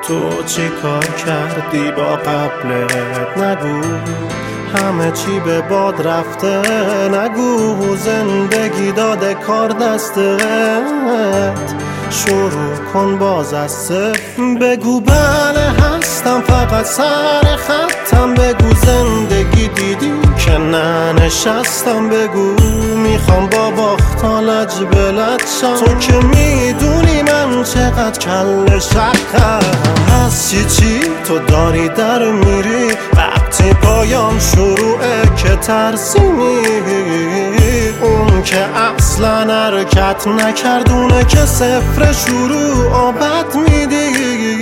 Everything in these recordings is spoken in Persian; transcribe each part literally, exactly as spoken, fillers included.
تو چی کار کردی با قبلت؟ نگو همه چی به باد رفته. نگو زندگی داده کار دستت. شروع کن باز از صفر. بگو بله هستم فقط سر خطم. بگو زندگی دیدی که ننشستم. بگو میخوام با باختا لج بلد شم. تو که میدونی من چقدر کل شقم. از چی چی تو داری در میری وقتی پایان شروعه که ترسیمی. اون که اصلا حرکت نکردونه که صفر شروع آبد میدی.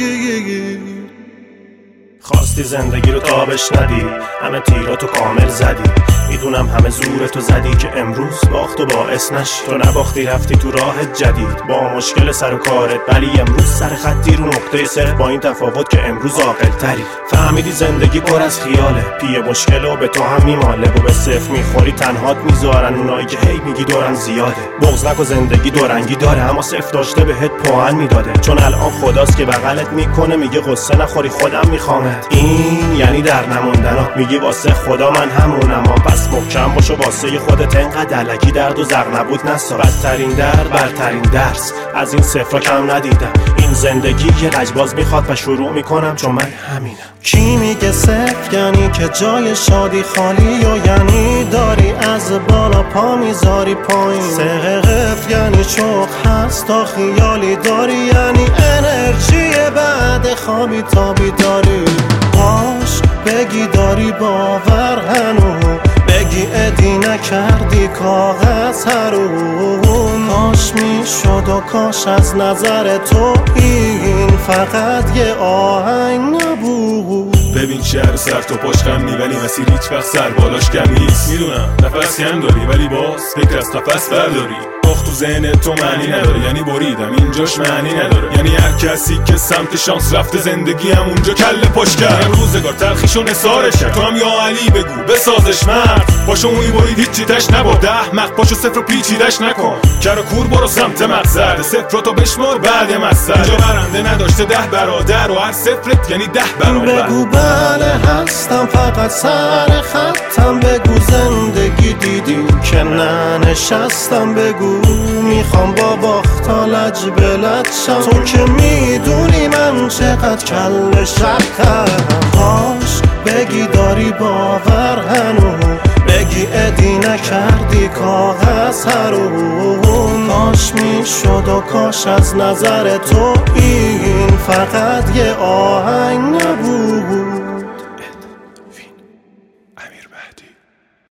خواستی زندگی رو تابش ندی، همه تیراتو کامل زدی. میدونم همه زورتو زدی که امروز باخت و باعث نشی. تو نباختی رفتی تو راه جدید با مشکل سر و کارت، ولی امروز سر خطی رو نقطه صفر. با این تفاوت که امروز عاقل تری. فهمیدی زندگی پر از خیاله، پیه مشکل و به تو هم میماله. و به صفر میخوری تنهات میذارن اونایی که هی میگی دورم زیاده. بغض نکن زندگی دورنگی داره، اما صفر داشته بهت پاهن میداده. چون الان خداست که بغلت میکنه میگه قصه نخوری خودم میخوامت. این یعنی در نموندنات میگی واسه خدا من همونم. پس محکم باشو واسه خودت، انقدر الکی درد و زر نبود نسا. بدترین درد برترین درس، از این صفرا کم ندیدم. این زندگی یه لجباز میخواد و شروع میکنم چون من همینم. کی میگه صفر یعنی که جای شادی خالی، و یعنی داری از بالا پا میذاری پایین. سقف یعنی چوخ هست تا خیالی داری، یعنی انرژی بعد خوابی تابی داری. باش بگی داری باور هنو، بگی ادی نکردی کاغذ هرون. کاش میشد و کاش از نظر تو این فقط یه آهنگ نبود. ببین شهر سر تو پاش خم نی، ولی مسیر هیچ وقت سر بالاش کم نیست. میدونم نفس کم داری ولی باز فکر از نفس برداری. باخت تو ذهن تو معنی نداره، یعنی بریدم اینجاش معنی نداره. یعنی هر کسی که سمت شانس رفته زندگی هم اونجا کله پاش کرد. هم روزگار تلخیشو نثارش کرد. تو هم یا علی بگو بسازش مرد. پاشو اونی برید هیچی تش نباد. احمق پاشو صفر و پیچیدش نکن. کر کور برو سمت مقصد. صفر رو تا بشمار بعد مقصد. اینجا برنده نداشته ده برادر و هر صفرت یعنی ده برابر. بگو بله هستم فقط سر خطم. بگو زندگی دیدی که ننشستم. بگو میخوام با باختا لج بلد شم. تو که میدونی من چقدر کل شقم. کاش بگی داری باور هنو، بگی ادی نکردی کاغذ هرون. کاش میشد و کاش از نظر تو این فقط یه آهنگ